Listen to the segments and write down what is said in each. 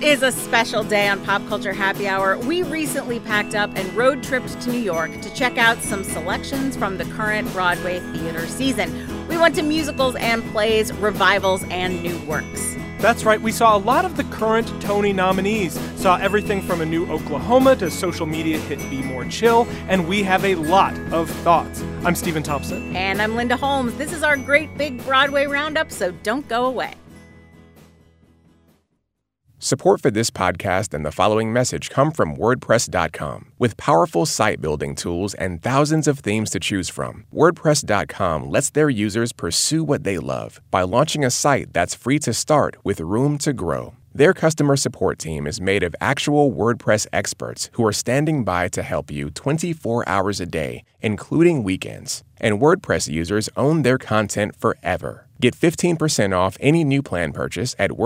is a special day on Pop Culture Happy Hour. We recently packed up and road tripped to New York to check out some selections from the current Broadway theater season. We went to musicals and plays, revivals, and new works. That's right. We saw a lot of the current Tony nominees. Saw everything from A New Oklahoma to social media hit Be More Chill, and we have a lot of thoughts. I'm Stephen Thompson. And I'm Linda Holmes. This is our great big Broadway roundup, so don't go away. Support for this podcast and the following message come from WordPress.com. With powerful site building tools and thousands of themes to choose from, WordPress.com lets their users pursue what they love by launching a site that's free to start with room to grow. Their customer support team is made of actual WordPress experts who are standing by to help you 24 hours a day, including weekends. And WordPress users own their content forever. Get 15% off any new plan purchase at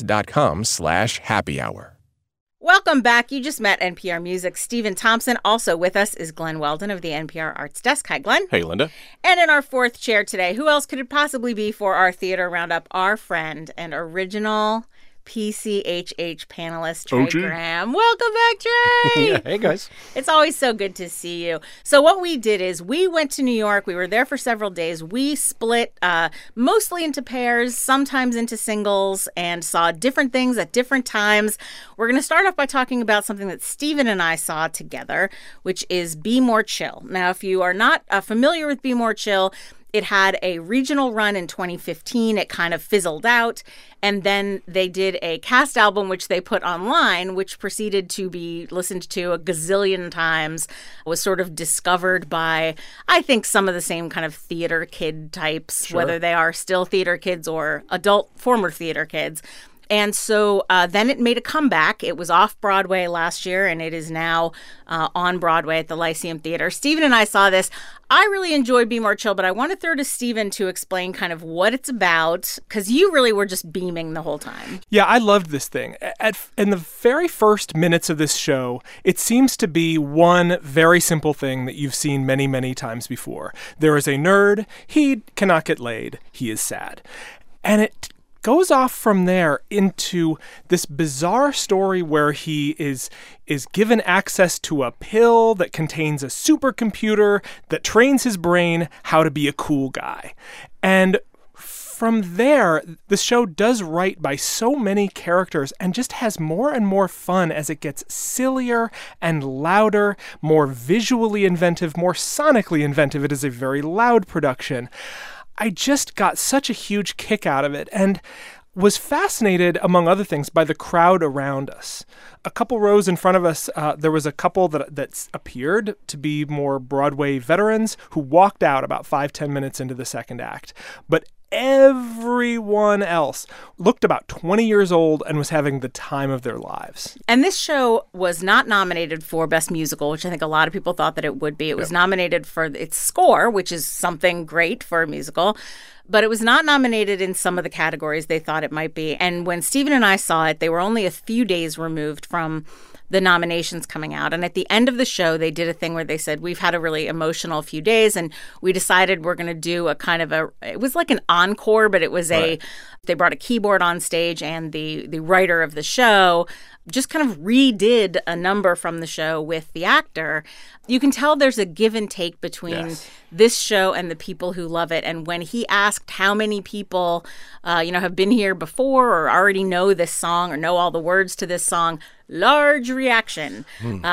wordpress.com/happyhour. Welcome back. You just met NPR Music's Stephen Thompson. Also with us is Glenn Weldon of the NPR Arts Desk. Hi, Glenn. Hey, Linda. And in our fourth chair today, who else could it possibly be for our theater roundup? Our friend and original PCHH panelist, Trey Graham. Welcome back, Trey. Yeah, hey, guys. It's always so good to see you. So what we did is we went to New York. We were there for several days. We split mostly into pairs, sometimes into singles, and saw different things at different times. We're going to start off by talking about something that Stephen and I saw together, which is Be More Chill. Now, if you are not familiar with Be More Chill, it had a regional run in 2015. It kind of fizzled out. And then they did a cast album, which they put online, which proceeded to be listened to a gazillion times, was sort of discovered by, I think, some of the same kind of theater kid types, Sure. whether they are still theater kids or adult former theater kids. And so then it made a comeback. It was off Broadway last year, and it is now on Broadway at the Lyceum Theater. Stephen and I saw this. I really enjoyed Be More Chill, but I want to throw to Stephen to explain kind of what it's about, because you really were just beaming the whole time. Yeah, I loved this thing. In the very first minutes of this show, it seems to be one very simple thing that you've seen many, many times before. There is a nerd. He cannot get laid. He is sad. And it goes off from there into this bizarre story where he is given access to a pill that contains a supercomputer that trains his brain how to be a cool guy. And from there, the show does right by so many characters and just has more and more fun as it gets sillier and louder, more visually inventive, more sonically inventive. It is a very loud production. I just got such a huge kick out of it and was fascinated, among other things, by the crowd around us. A couple rows in front of us, there was a couple that appeared to be more Broadway veterans who walked out about 5-10 minutes into the second act. But everyone else looked about 20 years old and was having the time of their lives. And this show was not nominated for Best Musical, which I think a lot of people thought that it would be. It was nominated for its score, which is something great for a musical. But it was not nominated in some of the categories they thought it might be. And when Stephen and I saw it, they were only a few days removed from the nominations coming out. And at the end of the show, they did a thing where they said, we've had a really emotional few days, and we decided we're going to do a kind of it was like an encore, but it was they brought a keyboard on stage, and the writer of the show just kind of redid a number from the show with the actor. You can tell there's a give and take between this show and the people who love it. And when he asked how many people, have been here before or already know this song or know all the words to this song, large reaction.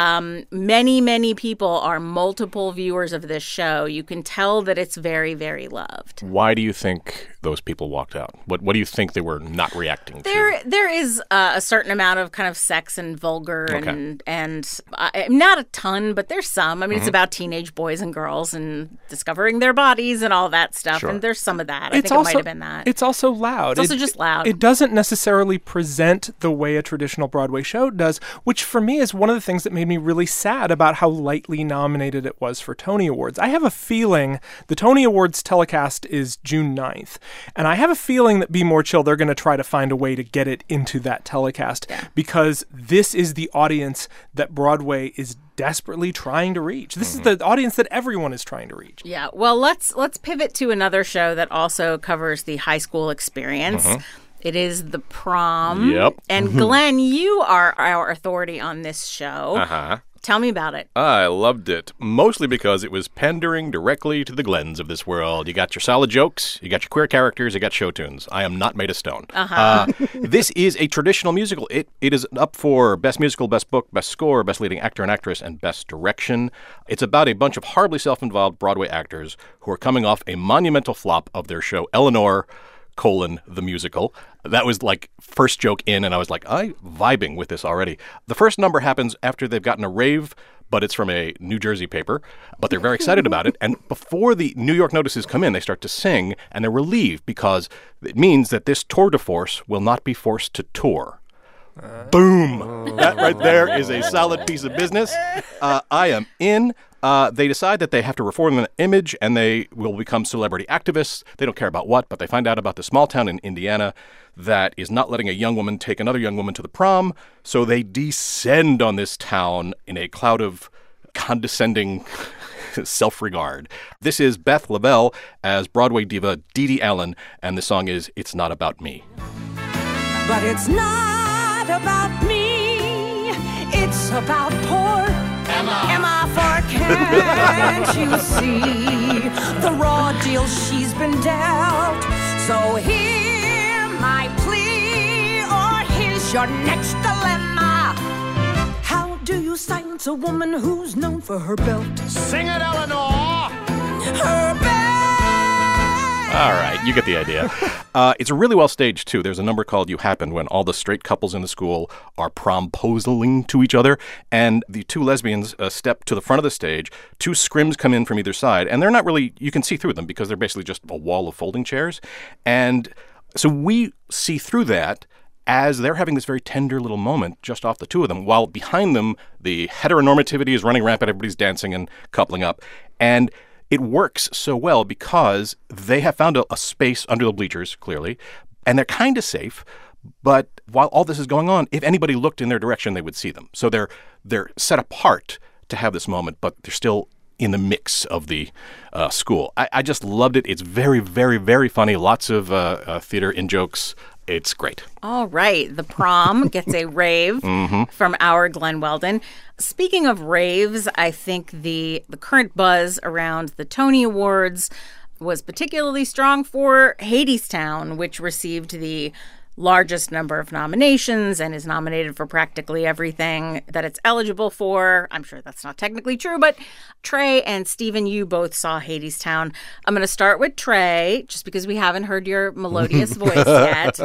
Many, many people are multiple viewers of this show. You can tell that it's very, very loved. Why do you think those people walked out? What do you think they were not reacting to? There is a certain amount of kind of sex and vulgar and not a ton, but there's some. I mean, it's about teenage boys and girls and discovering their bodies and all that stuff. Sure. And there's some of that. I think it might have been that. It's also loud. It's also just loud. It doesn't necessarily present the way a traditional Broadway show does, which for me is one of the things that made me really sad about how lightly nominated it was for Tony Awards. I have a feeling the Tony Awards telecast is June 9th, and I have a feeling that Be More Chill, they're going to try to find a way to get it into that telecast because this is the audience that Broadway is desperately trying to reach. This is the audience that everyone is trying to reach. Yeah, well, let's pivot to another show that also covers the high school experience. It is The Prom. Yep. And Glenn, you are our authority on this show. Uh-huh. Tell me about it. I loved it, mostly because it was pandering directly to the Glens of this world. You got your solid jokes, you got your queer characters, you got show tunes. I am not made of stone. This is a traditional musical. It is up for Best Musical, Best Book, Best Score, Best Leading Actor and Actress, and Best Direction. It's about a bunch of horribly self-involved Broadway actors who are coming off a monumental flop of their show Eleanor, the musical. That was like first joke in, and I was like, I'm vibing with this already. The first number happens after they've gotten a rave, but it's from a New Jersey paper, but they're very excited about it. And before the New York notices come in, they start to sing, and they're relieved because it means that this tour de force will not be forced to tour. Boom! That right there is a solid piece of business. I am in. They decide that they have to reform the image and they will become celebrity activists. They don't care about what, but they find out about the small town in Indiana that is not letting a young woman take another young woman to the prom. So they descend on this town in a cloud of condescending self-regard. This is Beth Lavelle as Broadway diva Dee Dee Allen, and the song is It's Not About Me. But it's not about me, it's about poor Emma, for can't you see the raw deal she's been dealt? So hear my plea, or here's your next dilemma. How do you silence a woman who's known for her belt? Sing it, Eleanor! Her belt! All right, you get the idea. It's really well staged, too. There's a number called You Happened when all the straight couples in the school are promposing to each other, and the two lesbians step to the front of the stage. Two scrims come in from either side, and they're not really, you can see through them because they're basically just a wall of folding chairs. And so we see through that as they're having this very tender little moment just off the two of them, while behind them, the heteronormativity is running rampant, everybody's dancing and coupling up. And it works so well because they have found a space under the bleachers, clearly, and they're kind of safe. But while all this is going on, if anybody looked in their direction, they would see them. So they're set apart to have this moment, but they're still in the mix of the school. I just loved it. It's very, very, very funny. Lots of theater in-jokes. It's great. All right. The Prom gets a rave from our Glenn Weldon. Speaking of raves, I think the current buzz around the Tony Awards was particularly strong for Hadestown, which received the largest number of nominations and is nominated for practically everything that it's eligible for. I'm sure that's not technically true, but Trey and Stephen, you both saw Hadestown. I'm going to start with Trey, just because we haven't heard your melodious voice yet.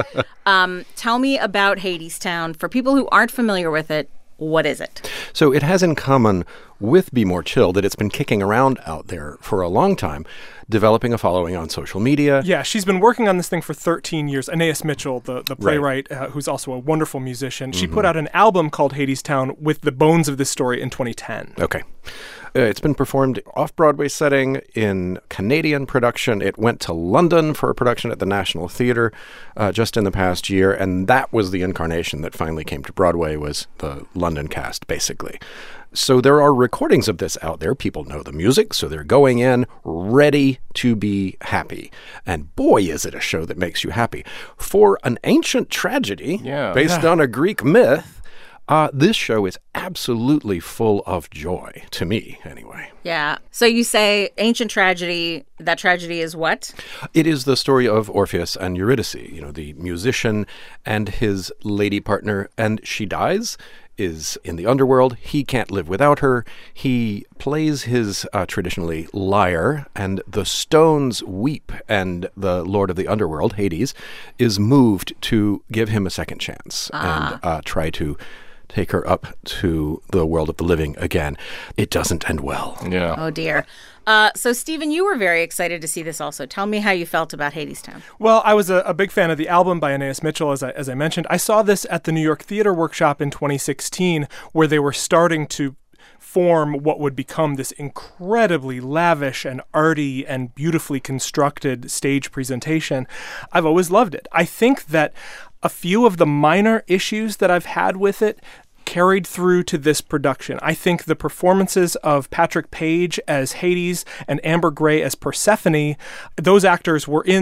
Tell me about Hadestown. For people who aren't familiar with it, what is it? So it has in common with Be More Chill that it's been kicking around out there for a long time, developing a following on social media. Yeah, she's been working on this thing for 13 years. Anais Mitchell, the playwright, who's also a wonderful musician, she put out an album called Hadestown with the bones of this story in 2010. Okay. It's been performed off-Broadway setting in Canadian production. It went to London for a production at the National Theatre just in the past year, and that was the incarnation that finally came to Broadway, was the London cast, basically. So there are recordings of this out there. People know the music, so they're going in ready to be happy. And boy, is it a show that makes you happy. For an ancient tragedy based on a Greek myth, this show is absolutely full of joy, to me, anyway. Yeah. So you say ancient tragedy. That tragedy is what? It is the story of Orpheus and Eurydice, the musician and his lady partner, and she dies, is in the underworld. He can't live without her. He plays his traditionally lyre, and the stones weep, and the lord of the underworld, Hades, is moved to give him a second chance and try to take her up to the world of the living again. It doesn't end well. Yeah. Oh, dear. So, Stephen, you were very excited to see this also. Tell me how you felt about Hadestown. Well, I was a big fan of the album by Anais Mitchell, as I mentioned. I saw this at the New York Theater Workshop in 2016, where they were starting to form what would become this incredibly lavish and arty and beautifully constructed stage presentation. I've always loved it. I think that a few of the minor issues that I've had with it carried through to this production. I think the performances of Patrick Page as Hades and Amber Gray as Persephone, those actors were in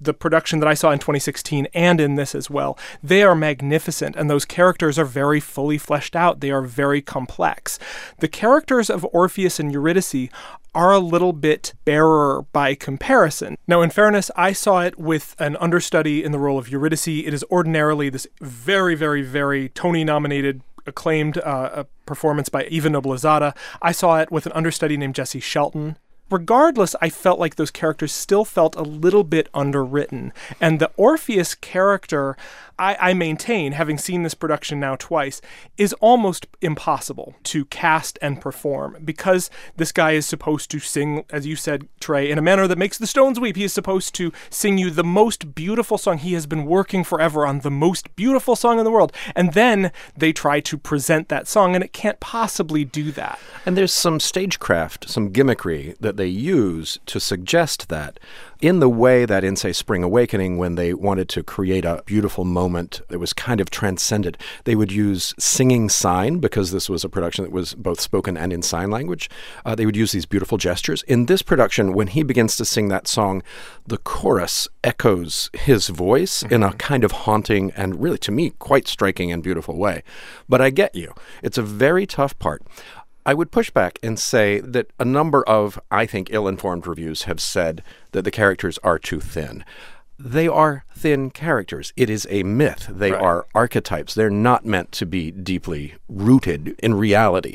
the production that I saw in 2016 and in this as well, they are magnificent, and those characters are very fully fleshed out. They are very complex. The characters of Orpheus and Eurydice are a little bit barer by comparison. Now, in fairness, I saw it with an understudy in the role of Eurydice. It is ordinarily this very, very, very Tony-nominated, acclaimed performance by Eva Noblezada. I saw it with an understudy named Jesse Shelton. Regardless, I felt like those characters still felt a little bit underwritten. And the Orpheus character, I maintain, having seen this production now twice, is almost impossible to cast and perform because this guy is supposed to sing, as you said, Trey, in a manner that makes the stones weep. He is supposed to sing you the most beautiful song. He has been working forever on the most beautiful song in the world. And then they try to present that song, and it can't possibly do that. And there's some stagecraft, some gimmickry that they use to suggest that in the way that in, say, Spring Awakening, when they wanted to create a beautiful moment that was kind of transcendent, they would use singing sign, because this was a production that was both spoken and in sign language. They would use these beautiful gestures. In this production, when he begins to sing that song, the chorus echoes his voice in a kind of haunting and really, to me, quite striking and beautiful way. But I get you. It's a very tough part. I would push back and say that a number of, I think, ill-informed reviews have said that the characters are too thin. They are thin characters. It is a myth. They are archetypes. They're not meant to be deeply rooted in reality.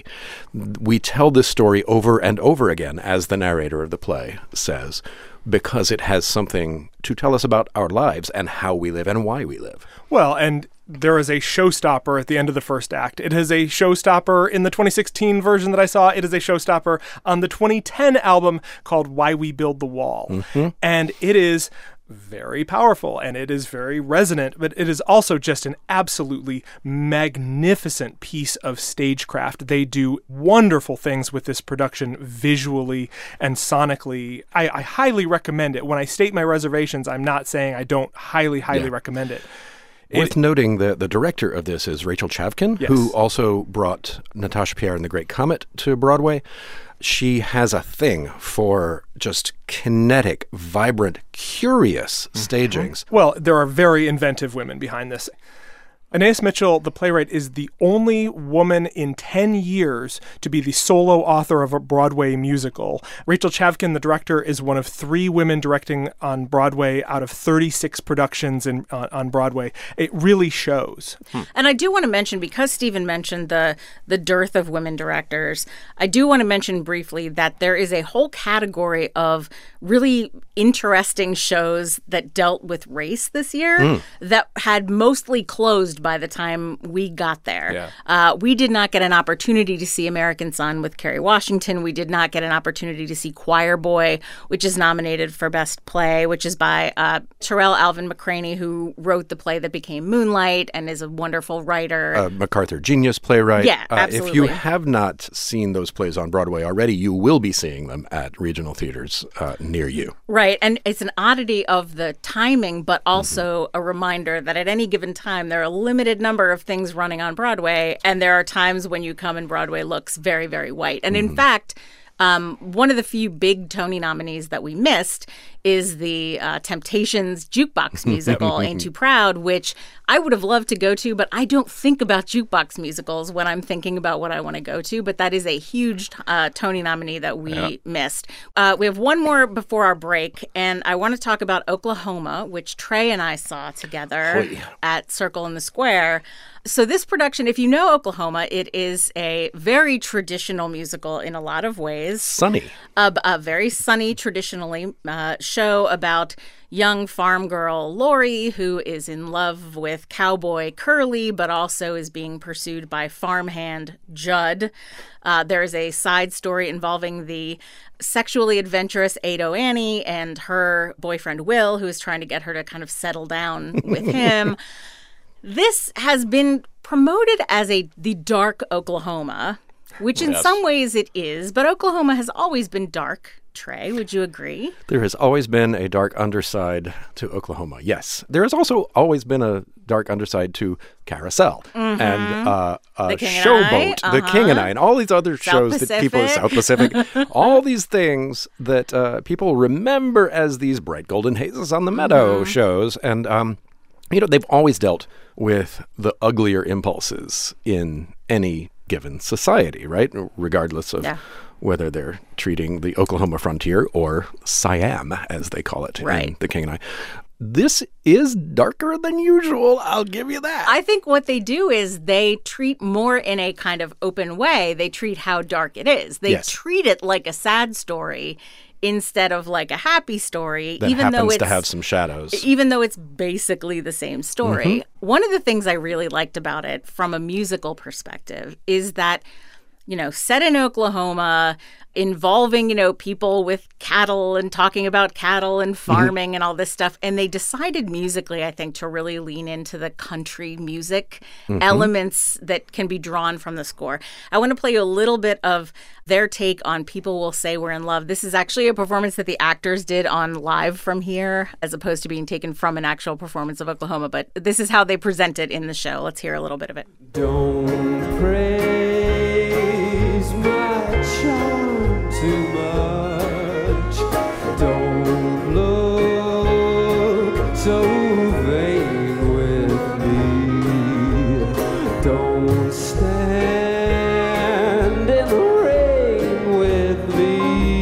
We tell this story over and over again, as the narrator of the play says, because it has something to tell us about our lives and how we live and why we live. Well, and there is a showstopper at the end of the first act. It is a showstopper in the 2016 version that I saw. It is a showstopper on the 2010 album called Why We Build the Wall. And it is very powerful and it is very resonant, but it is also just an absolutely magnificent piece of stagecraft. They do wonderful things with this production visually and sonically. I highly recommend it. When I state my reservations, I'm not saying I don't highly recommend it. Worth noting that the director of this is Rachel Chavkin, who also brought Natasha Pierre and the Great Comet to Broadway. She has a thing for just kinetic, vibrant, curious stagings. Well, there are very inventive women behind this. Anais Mitchell, the playwright, is the only woman in 10 years to be the solo author of a Broadway musical. Rachel Chavkin, the director, is one of 3 women directing on Broadway out of 36 productions on Broadway. It really shows. And I do want to mention, because Stephen mentioned the dearth of women directors, I do want to mention briefly that there is a whole category of really interesting shows that dealt with race this year that had mostly closed by the time we got there. We did not get an opportunity to see American Son with Kerry Washington. We did not get an opportunity to see Choir Boy, which is nominated for Best Play, which is by Terrell Alvin McCraney, who wrote the play that became Moonlight and is a wonderful writer. MacArthur Genius playwright. Yeah, absolutely. If you have not seen those plays on Broadway already, you will be seeing them at regional theaters near you. Right. And it's an oddity of the timing, but also a reminder that at any given time, there are a limited number of things running on Broadway. And there are times when you come and Broadway looks very, very white. And in fact, one of the few big Tony nominees that we missed is the Temptations jukebox musical, Ain't Too Proud, which I would have loved to go to, but I don't think about jukebox musicals when I'm thinking about what I want to go to. But that is a huge Tony nominee that we missed. We have one more before our break, and I want to talk about Oklahoma, which Trey and I saw together at Circle in the Square. So this production, if you know Oklahoma, it is a very traditional musical in a lot of ways. Sunny. A very sunny, traditionally, show about young farm girl Lori, who is in love with cowboy Curly, but also is being pursued by farmhand Judd. There is a side story involving the sexually adventurous Ado Annie and her boyfriend Will, who is trying to get her to kind of settle down with him. This has been promoted as the dark Oklahoma, which in some ways it is, but Oklahoma has always been dark Trey. Would you agree? There has always been a dark underside to Oklahoma. Yes. There has also always been a dark underside to Carousel and Showboat, The King and I, and all these other shows that people, South Pacific, all these things that people remember as these bright golden hazes on the meadow shows. And, they've always dealt with the uglier impulses in any given society, right? Regardless of whether they're treating the Oklahoma frontier or Siam, as they call it in The King and I. This is darker than usual, I'll give you that. I think what they do is they treat more in a kind of open way. They treat how dark it is. They treat it like a sad story instead of like a happy story, that even happens to have some shadows. Even though it's basically the same story. One of the things I really liked about it from a musical perspective is that, set in Oklahoma, involving, people with cattle and talking about cattle and farming and all this stuff. And they decided musically, I think, to really lean into the country music elements that can be drawn from the score. I want to play you a little bit of their take on People Will Say We're in Love. This is actually a performance that the actors did on Live from Here, as opposed to being taken from an actual performance of Oklahoma. But this is how they present it in the show. Let's hear a little bit of it. Don't praise my charm too much. Don't look so vain with me. Don't stand in the rain with me.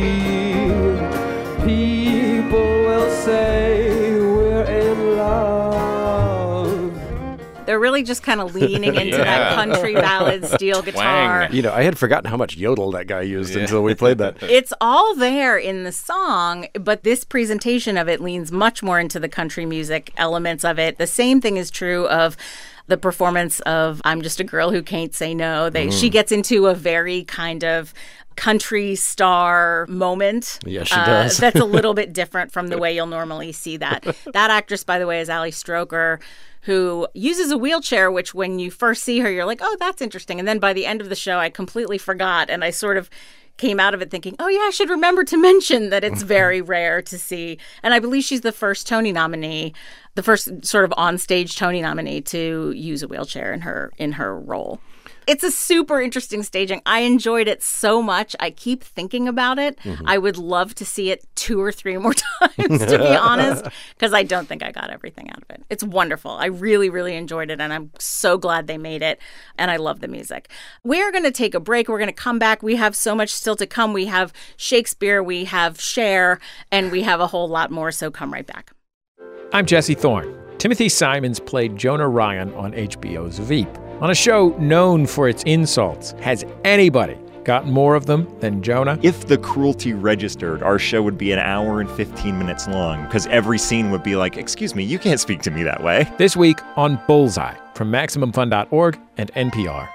People will say we're in love. They're really just kind of leaning into that country ballad steel guitar. Twang. I had forgotten how much yodel that guy used until we played that. It's all there in the song, but this presentation of it leans much more into the country music elements of it. The same thing is true of the performance of I'm Just a Girl Who Can't Say No. She gets into a very kind of country star moment. Yes, she does. That's a little bit different from the way you'll normally see that. That actress, by the way, is Ali Stroker, who uses a wheelchair, which when you first see her, you're like, oh, that's interesting. And then by the end of the show, I completely forgot. And I sort of came out of it thinking, oh, yeah, I should remember to mention that it's very rare to see. And I believe she's the first Tony nominee, the first sort of onstage Tony nominee to use a wheelchair in her role. It's a super interesting staging. I enjoyed it so much. I keep thinking about it. I would love to see it 2 or 3 more times, to be honest, because I don't think I got everything out of it. It's wonderful. I really, really enjoyed it, and I'm so glad they made it, and I love the music. We're going to take a break. We're going to come back. We have so much still to come. We have Shakespeare, we have Cher, and we have a whole lot more, so come right back. I'm Jesse Thorne. Timothy Simons played Jonah Ryan on HBO's Veep. On a show known for its insults, has anybody gotten more of them than Jonah? If the cruelty registered, our show would be an hour and 15 minutes long, because every scene would be like, excuse me, you can't speak to me that way. This week on Bullseye from MaximumFun.org and NPR.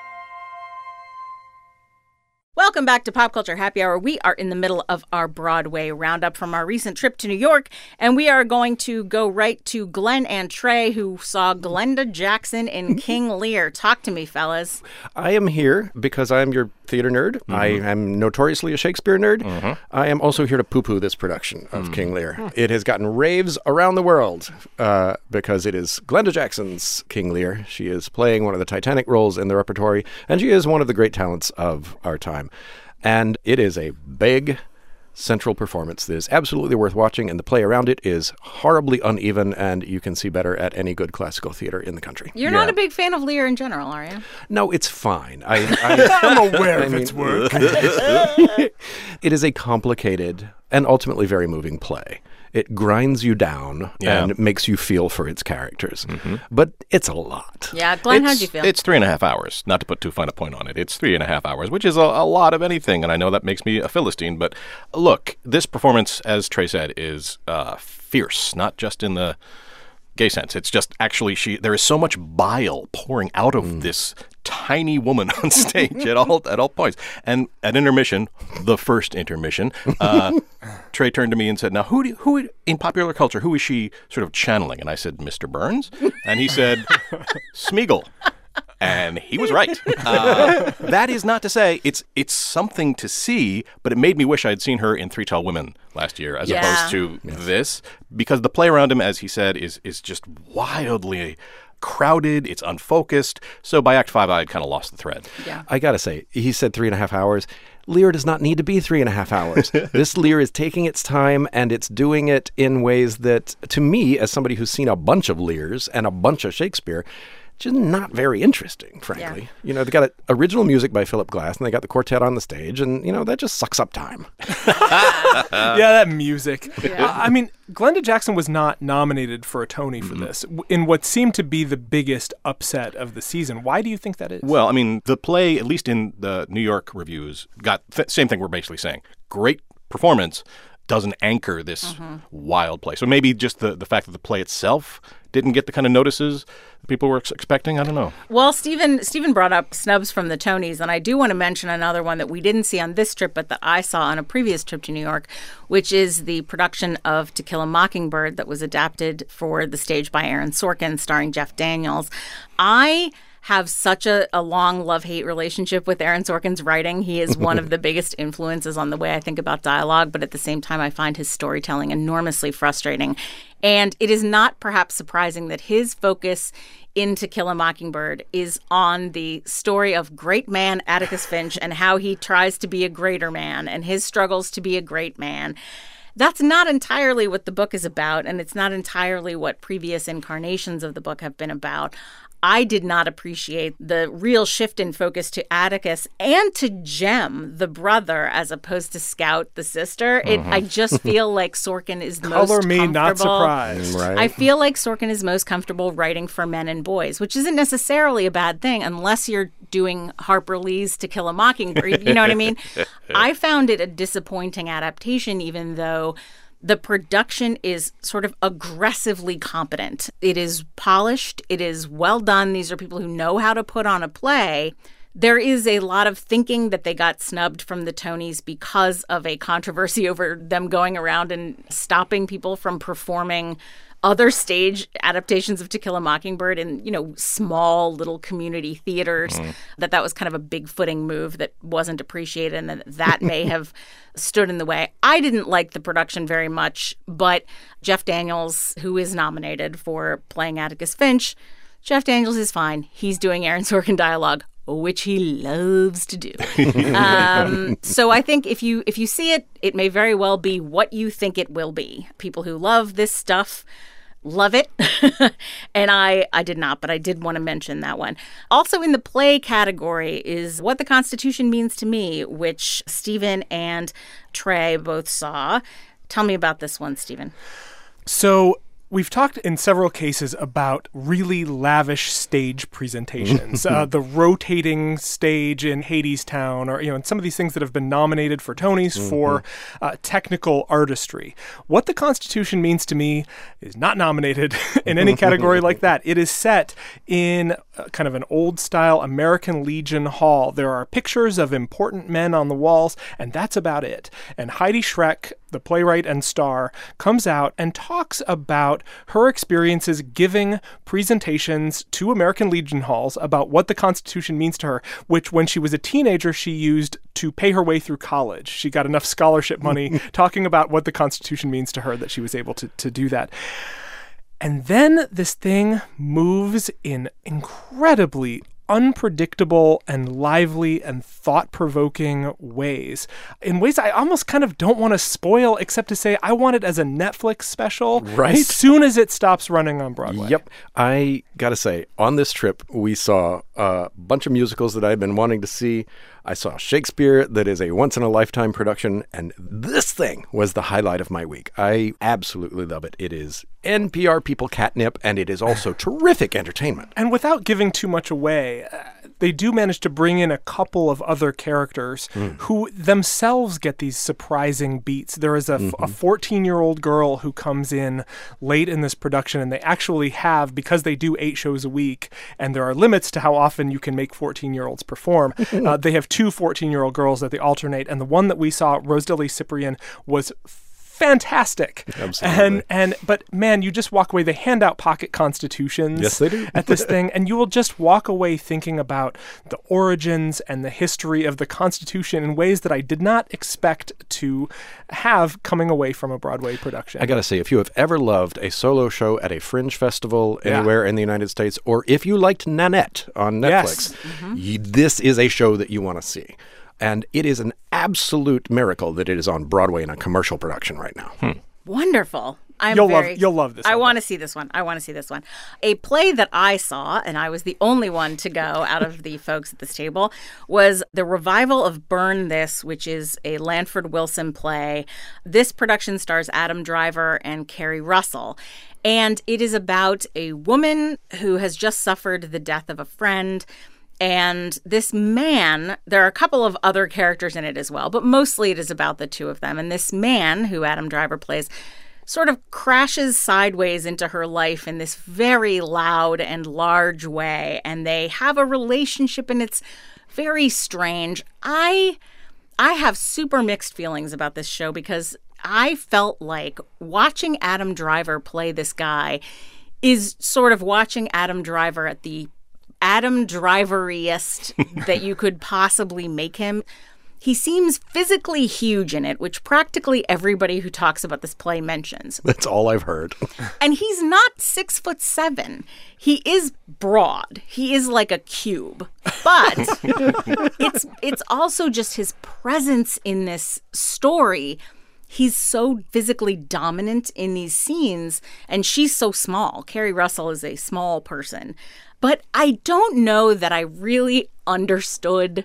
Welcome back to Pop Culture Happy Hour. We are in the middle of our Broadway roundup from our recent trip to New York, and we are going to go right to Glenn and Trey, who saw Glenda Jackson in King Lear. Talk to me, fellas. I am here because I am your theater nerd. I am notoriously a Shakespeare nerd. I am also here to poo-poo this production of King Lear. It has gotten raves around the world because it is Glenda Jackson's King Lear. She is playing one of the Titanic roles in the repertory, and she is one of the great talents of our time. And it is a big central performance that is absolutely worth watching, and the play around it is horribly uneven, and you can see better at any good classical theater in the country. You're not a big fan of Lear in general, are you? No, it's fine. I'm aware of its work. It is a complicated and ultimately very moving play. It grinds you down and makes you feel for its characters. But it's a lot. Yeah, Glenn, how'd you feel? It's 3.5 hours, not to put too fine a point on it. It's 3.5 hours, which is a lot of anything, and I know that makes me a Philistine. But look, this performance, as Trey said, is fierce, not just in the gay sense. It's just actually there is so much bile pouring out of this tiny woman on stage at all points. And at intermission, the first intermission, Trey turned to me and said, now, who in popular culture, who is she sort of channeling? And I said, Mr. Burns. And he said, Smeagol. And he was right. That is not to say it's something to see, but it made me wish I had seen her in Three Tall Women last year as opposed to this, because the play around him, as he said, is just wildly crowded. It's unfocused. So by Act 5, I had kind of lost the thread. Yeah. I gotta say, he said 3.5 hours. Lear does not need to be 3.5 hours. This Lear is taking its time, and it's doing it in ways that, to me, as somebody who's seen a bunch of Lears and a bunch of Shakespeare, just not very interesting, frankly. Yeah. You know, they got original music by Philip Glass, and they got the quartet on the stage, and, you know, that just sucks up time. Yeah, that music. I mean, Glenda Jackson was not nominated for a Tony for this, in what seemed to be the biggest upset of the season. Why do you think that is? Well, I mean, the play, at least in the New York reviews, got same thing we're basically saying. Great performance, doesn't anchor this wild play. So maybe just the fact that the play itself didn't get the kind of notices people were expecting. I don't know. Well, Stephen brought up snubs from the Tonys, and I do want to mention another one that we didn't see on this trip, but that I saw on a previous trip to New York, which is the production of To Kill a Mockingbird that was adapted for the stage by Aaron Sorkin, starring Jeff Daniels. I have such a long love-hate relationship with Aaron Sorkin's writing. He is one of the biggest influences on the way I think about dialogue, but at the same time, I find his storytelling enormously frustrating. And it is not perhaps surprising that his focus in To Kill a Mockingbird is on the story of great man Atticus Finch and how he tries to be a greater man and his struggles to be a great man. That's not entirely what the book is about, and it's not entirely what previous incarnations of the book have been about. I did not appreciate the real shift in focus to Atticus and to Jem, the brother, as opposed to Scout, the sister. I just feel like Sorkin is most Color me comfortable. not surprised. Right. I feel like Sorkin is most comfortable writing for men and boys, which isn't necessarily a bad thing unless you're doing Harper Lee's To Kill a Mockingbird. You know what I mean? I found it a disappointing adaptation, even though the production is sort of aggressively competent. It is polished. It is well done. These are people who know how to put on a play. There is a lot of thinking that they got snubbed from the Tonys because of a controversy over them going around and stopping people from performing other stage adaptations of To Kill a Mockingbird in, you know, small little community theaters, that was kind of a big footing move that wasn't appreciated and that may have stood in the way. I didn't like the production very much, but Jeff Daniels, who is nominated for playing Atticus Finch, Jeff Daniels is fine. He's doing Aaron Sorkin dialogue, which he loves to do. So I think if you see it, it may very well be what you think it will be. People who love this stuff love it. And I did not, but I did want to mention that one. Also in the play category is What the Constitution Means to Me, which Stephen and Trey both saw. Tell me about this one, Stephen. So we've talked in several cases about really lavish stage presentations, the rotating stage in Hadestown, or and some of these things that have been nominated for Tonys for technical artistry. What the Constitution Means to Me is not nominated in any category like that. It is set in kind of an old-style American Legion hall. There are pictures of important men on the walls, and that's about it. And Heidi Schreck, the playwright and star, comes out and talks about her experiences giving presentations to American Legion halls about what the Constitution means to her, which when she was a teenager, she used to pay her way through college. She got enough scholarship money talking about what the Constitution means to her that she was able to do that. And then this thing moves in incredibly unpredictable and lively and thought-provoking ways, in ways I almost kind of don't want to spoil, except to say I want it as a Netflix special as soon as it stops running on Broadway. Yep. I gotta say, on this trip, we saw a bunch of musicals that I've been wanting to see. I saw Shakespeare that is a once-in-a-lifetime production, and this thing was the highlight of my week. I absolutely love it. It is NPR people catnip, and it is also terrific entertainment. And without giving too much away, they do manage to bring in a couple of other characters who themselves get these surprising beats. There is a 14-year-old girl who comes in late in this production, and they actually have, because they do 8 shows a week, and there are limits to how often you can make 14-year-olds perform, they have 2 14-year-old girls that they alternate, and the one that we saw, Rosalie Cyprian, was fantastic. Absolutely. But man, you just walk away. They hand out pocket constitutions Yes, they do. at this thing, and you will just walk away thinking about the origins and the history of the Constitution in ways that I did not expect to have coming away from a Broadway production. I gotta say, if you have ever loved a solo show at a fringe festival anywhere in the United States, or if you liked Nanette on Netflix, this is a show that you want to see. And it is an absolute miracle that it is on Broadway in a commercial production right now. Wonderful. You'll love this. I want to see this one. A play that I saw, and I was the only one to go out of the folks at this table, was the revival of Burn This, which is a Lanford Wilson play. This production stars Adam Driver and Kerry Russell. And it is about a woman who has just suffered the death of a friend. And this man, there are a couple of other characters in it as well, but mostly it is about the two of them. And this man, who Adam Driver plays, sort of crashes sideways into her life in this very loud and large way. And they have a relationship, and it's very strange. I have super mixed feelings about this show because I felt like watching Adam Driver play this guy is sort of watching Adam Driver at the Adam Driveriest that you could possibly make him. He seems physically huge in it, which practically everybody who talks about this play mentions. That's all I've heard. And he's not 6'7". He is broad. He is like a cube. But it's also just his presence in this story. He's so physically dominant in these scenes, and she's so small. Kerry Russell is a small person. But I don't know that I really understood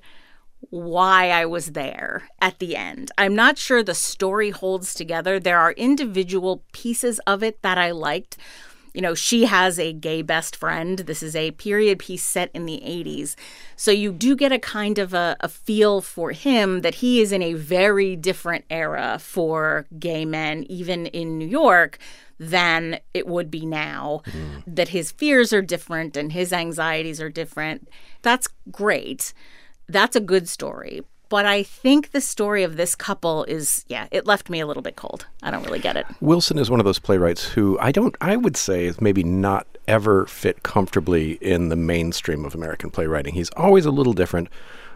why I was there at the end. I'm not sure the story holds together. There are individual pieces of it that I liked. You know, she has a gay best friend. This is a period piece set in the 80s. So you do get a kind of a feel for him that he is in a very different era for gay men, even in New York, than it would be now. That his fears are different and his anxieties are different. That's great. That's a good story. But I think the story of this couple is, it left me a little bit cold. I don't really get it. Wilson is one of those playwrights who I would say is maybe not ever fit comfortably in the mainstream of American playwriting. He's always a little different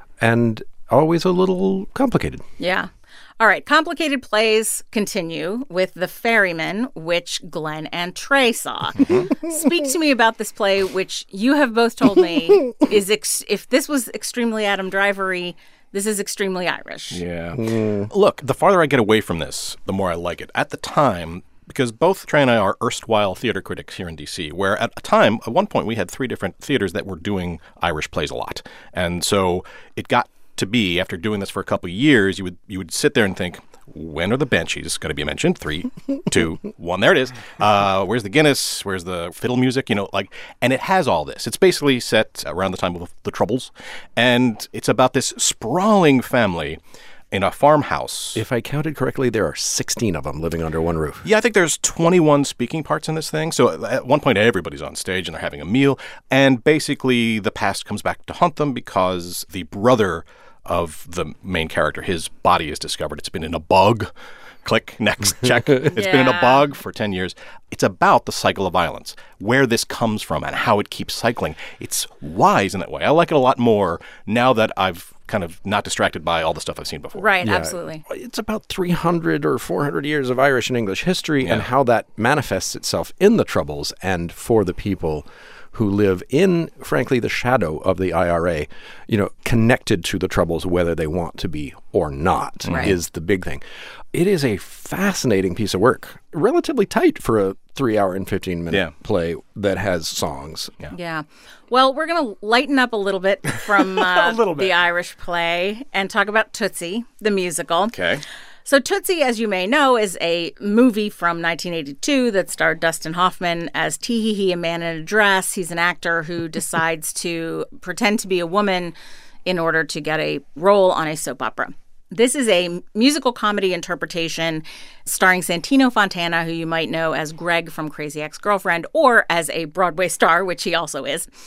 and always a little complicated. Yeah. All right, complicated plays continue with The Ferryman, which Glenn and Trey saw. Speak to me about this play, which you have both told me is, if this was extremely Adam Driver-y, this is extremely Irish. Yeah. Look, the farther I get away from this, the more I like it. At the time, because both Trey and I are erstwhile theater critics here in D.C., where at one point, we had 3 different theaters that were doing Irish plays a lot. And so it got to be, after doing this for a couple of years, you would sit there and think, when are the Banshees going to be mentioned? 3, 2, 1. There it is. Where's the Guinness? Where's the fiddle music? And it has all this. It's basically set around the time of the Troubles, and it's about this sprawling family in a farmhouse. If I counted correctly, there are 16 of them living under one roof. Yeah, I think there's 21 speaking parts in this thing. So at one point, everybody's on stage and they're having a meal, and basically the past comes back to haunt them because the brother of the main character, his body is discovered. It's been in a bog. Click, next, check. It's been in a bog for 10 years. It's about the cycle of violence, where this comes from and how it keeps cycling. It's wise in that way. I like it a lot more now that I've kind of not distracted by all the stuff I've seen before. Right, absolutely. It's about 300 or 400 years of Irish and English history and how that manifests itself in the Troubles and for the people who live in, frankly, the shadow of the IRA, connected to the Troubles, whether they want to be or not, is the big thing. It is a fascinating piece of work, relatively tight for a 3-hour and 15-minute play that has songs. Yeah. Well, we're going to lighten up a little bit from the Irish play and talk about Tootsie, the musical. Okay. So Tootsie, as you may know, is a movie from 1982 that starred Dustin Hoffman as Tee-Hee-Hee, a man in a dress. He's an actor who decides to pretend to be a woman in order to get a role on a soap opera. This is a musical comedy interpretation starring Santino Fontana, who you might know as Greg from Crazy Ex-Girlfriend, or as a Broadway star, which he also is.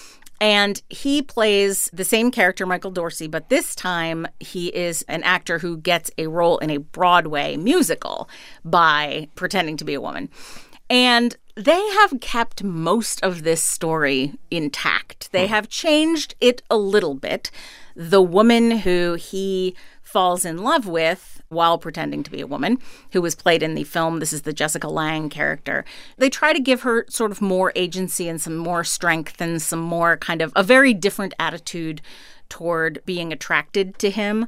And he plays the same character, Michael Dorsey, but this time he is an actor who gets a role in a Broadway musical by pretending to be a woman. And they have kept most of this story intact. They have changed it a little bit. The woman who he falls in love with while pretending to be a woman, who was played in the film, this is the Jessica Lange character. They try to give her sort of more agency and some more strength and some more kind of a very different attitude toward being attracted to him.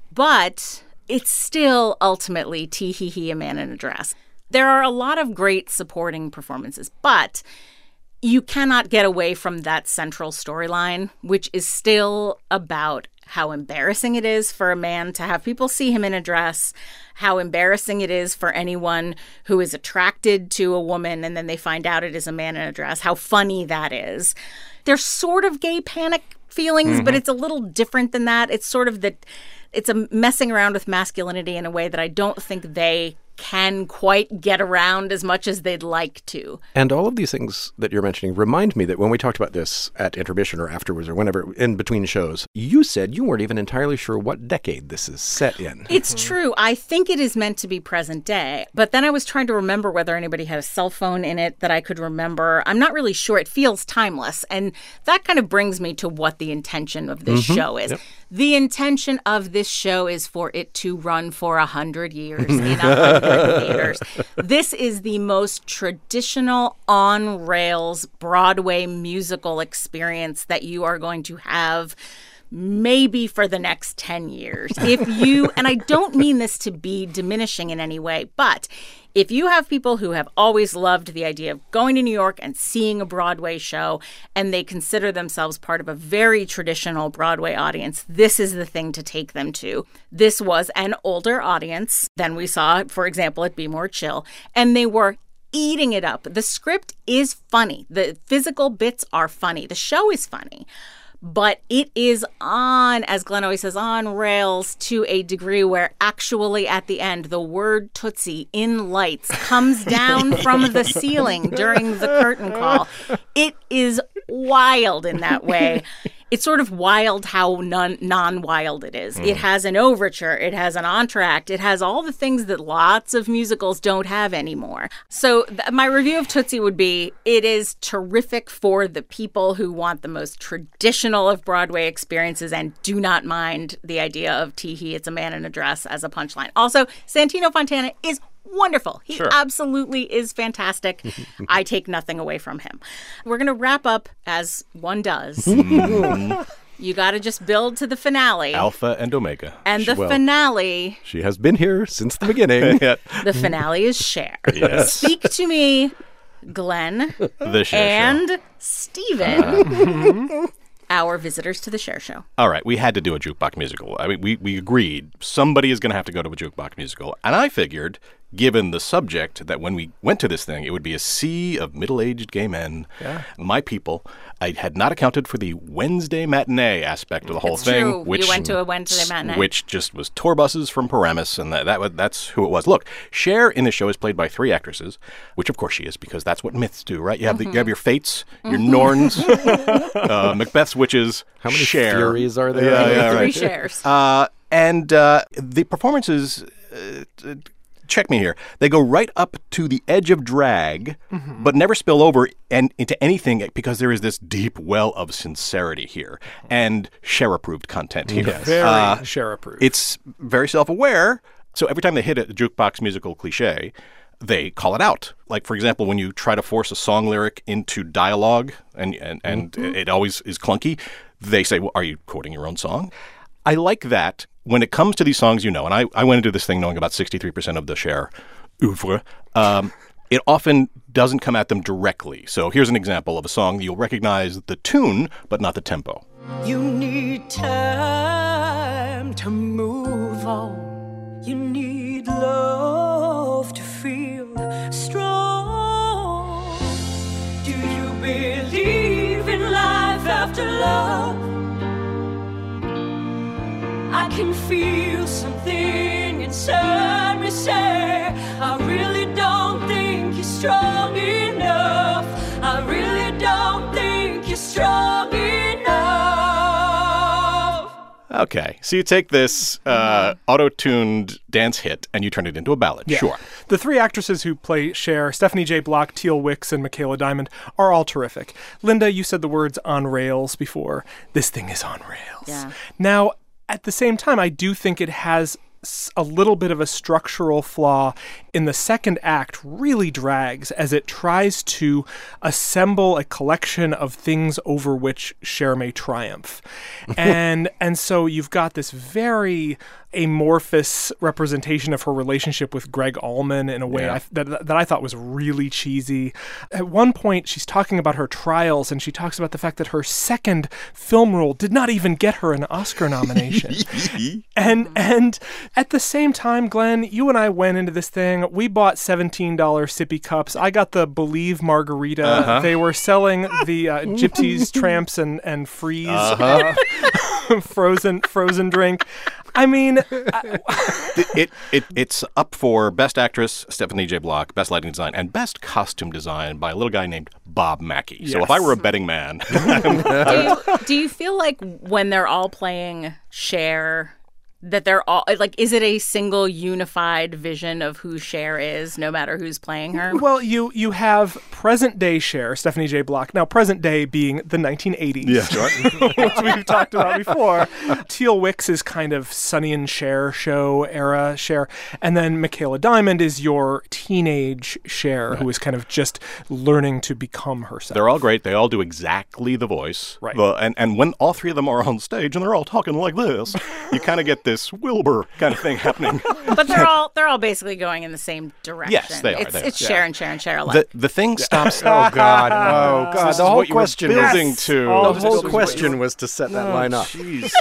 But it's still ultimately tee-hee-hee, a man in a dress. There are a lot of great supporting performances, but you cannot get away from that central storyline, which is still about how embarrassing it is for a man to have people see him in a dress, how embarrassing it is for anyone who is attracted to a woman and then they find out it is a man in a dress, how funny that is. There's sort of gay panic feelings, but it's a little different than that. It's sort of that it's a messing around with masculinity in a way that I don't think they can quite get around as much as they'd like to. And all of these things that you're mentioning remind me that when we talked about this at intermission or afterwards or whenever in between shows, you said you weren't even entirely sure what decade this is set in. It's true. I think it is meant to be present day. But then I was trying to remember whether anybody had a cell phone in it that I could remember. I'm not really sure. It feels timeless. And that kind of brings me to what the intention of this show is. Yep. The intention of this show is for it to run for 100 years in 100 theaters. This is the most traditional on-rails Broadway musical experience that you are going to have maybe for the next 10 years. If you, and I don't mean this to be diminishing in any way, but if you have people who have always loved the idea of going to New York and seeing a Broadway show, and they consider themselves part of a very traditional Broadway audience, this is the thing to take them to. This was an older audience than we saw, for example, at Be More Chill, and they were eating it up. The script is funny. The physical bits are funny. The show is funny. But it is on, as Glenn always says, on rails to a degree where actually at the end, the word Tootsie in lights comes down from the ceiling during the curtain call. It is wild in that way. It's sort of wild how non-wild it is. It has an overture. It has an entr'acte. It has all the things that lots of musicals don't have anymore. So my review of Tootsie would be, it is terrific for the people who want the most traditional of Broadway experiences and do not mind the idea of tee-hee, it's a man in a dress as a punchline. Also, Santino Fontana is wonderful. He absolutely is fantastic. I take nothing away from him. We're going to wrap up as one does. You got to just build to the finale. Alpha and Omega. And the finale. She has been here since the beginning. The finale is Cher. Yes. Speak to me, Glenn. The Cher and Show. Stephen. Our visitors to the Cher Show. All right, we had to do a jukebox musical. I mean, we agreed somebody is going to have to go to a jukebox musical. And I figured, given the subject, that when we went to this thing, it would be a sea of middle-aged gay men, my people. I had not accounted for the Wednesday matinee aspect of the whole thing. True. You went to a Wednesday matinee. Which just was tour buses from Paramus, and that's who it was. Look, Cher in the show is played by 3 actresses, which of course she is, because that's what myths do, right? You have you have your Fates, your Norns, Macbeth's witches. How many Cher. Furies are there? Yeah, 3 Chers. And the performances, check me here, they go right up to the edge of drag, but never spill over and into anything because there is this deep well of sincerity here and Cher-approved content here. Yes. Very Cher-approved. It's very self-aware, so every time they hit a jukebox musical cliche, they call it out. Like, for example, when you try to force a song lyric into dialogue and it always is clunky, they say, well, are you quoting your own song? I like that when it comes to these songs, and I went into this thing knowing about 63% of the Cher oeuvre, it often doesn't come at them directly. So here's an example of a song you'll recognize the tune, but not the tempo. You need time to move on. You need love to feel strong. Do you believe in life after love? I can feel something inside me say, I really don't think you're strong enough. I really don't think you're strong enough. Okay, so you take this auto-tuned dance hit and you turn it into a ballad. Yeah. Sure. The three actresses who play Cher, Stephanie J. Block, Teal Wicks, and Michaela Diamond, are all terrific. Linda, you said the words on rails before. This thing is on rails. Yeah. Now, at the same time, I do think it has a little bit of a structural flaw in the second act. Really drags as it tries to assemble a collection of things over which Cher may triumph. And so you've got this very amorphous representation of her relationship with Greg Allman in a way that I thought was really cheesy. At one point, she's talking about her trials, and she talks about the fact that her second film role did not even get her an Oscar nomination. And at the same time, Glenn, you and I went into this thing. We bought $17 sippy cups. I got the Believe margarita. They were selling the Gypsies, Tramps, and Freeze frozen drink. I mean, it's up for Best Actress, Stephanie J. Block, Best Lighting Design, and Best Costume Design by a little guy named Bob Mackie. Yes. So if I were a betting man... do you feel like when they're all playing Cher, that they're all, like, is it a single unified vision of who Cher is, no matter who's playing her? Well, you have present-day Cher, Stephanie J. Block. Now, present-day being the 1980s, which we've talked about before. Teal Wicks is kind of Sonny and Cher show era Cher. And then Michaela Diamond is your teenage Cher, who is kind of just learning to become herself. They're all great. They all do exactly the voice. Right. And when all three of them are on stage and they're all talking like this, you kind of get this Wilbur kind of thing happening. But they're all basically going in the same direction. Yes, they are. It's Cher and Cher and Cher alike. The thing stops. Oh God! This The is whole what you were question building to. The whole question was to set that line up. Jeez.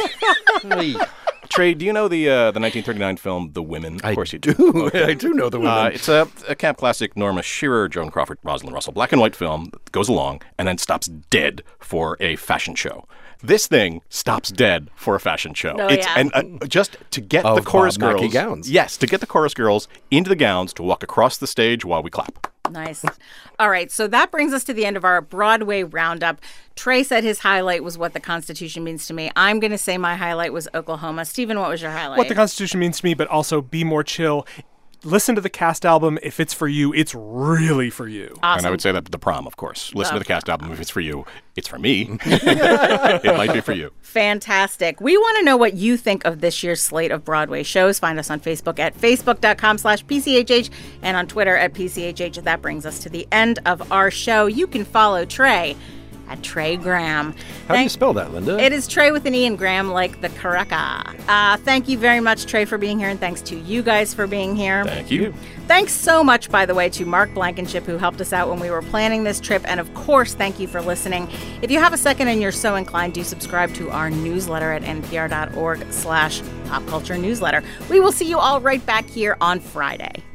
Trey, do you know the 1939 film The Women? Of course you do. Okay. I do know The Women. It's a camp classic, Norma Shearer, Joan Crawford, Rosalind Russell, black and white film that goes along and then stops dead for a fashion show. This thing stops dead for a fashion show. Oh, And just to get the chorus Bob Mackie girls, gowns. Yes, to get the chorus girls into the gowns to walk across the stage while we clap. Nice. All right, so that brings us to the end of our Broadway roundup. Trey said his highlight was What the Constitution Means to Me. I'm going to say my highlight was Oklahoma. Stephen, what was your highlight? What the Constitution Means to Me, but also Be More Chill. Listen to the cast album. If it's for you, it's really for you. Awesome. And I would say that the Prom, of course. Listen to the cast album. If it's for you, it's for me. It might be for you. Fantastic. We want to know what you think of this year's slate of Broadway shows. Find us on Facebook at facebook.com/PCHH and on Twitter at PCHH. That brings us to the end of our show. You can follow Trey at Trey Graham. How do you spell that, Linda? It is Trey with an E and Graham like the Caraca. Thank you very much, Trey, for being here, and thanks to you guys for being here. Thank you. Thanks so much, by the way, to Mark Blankenship, who helped us out when we were planning this trip. And of course, thank you for listening. If you have a second and you're so inclined, do subscribe to our newsletter at npr.org/popculturenewsletter. We will see you all right back here on Friday.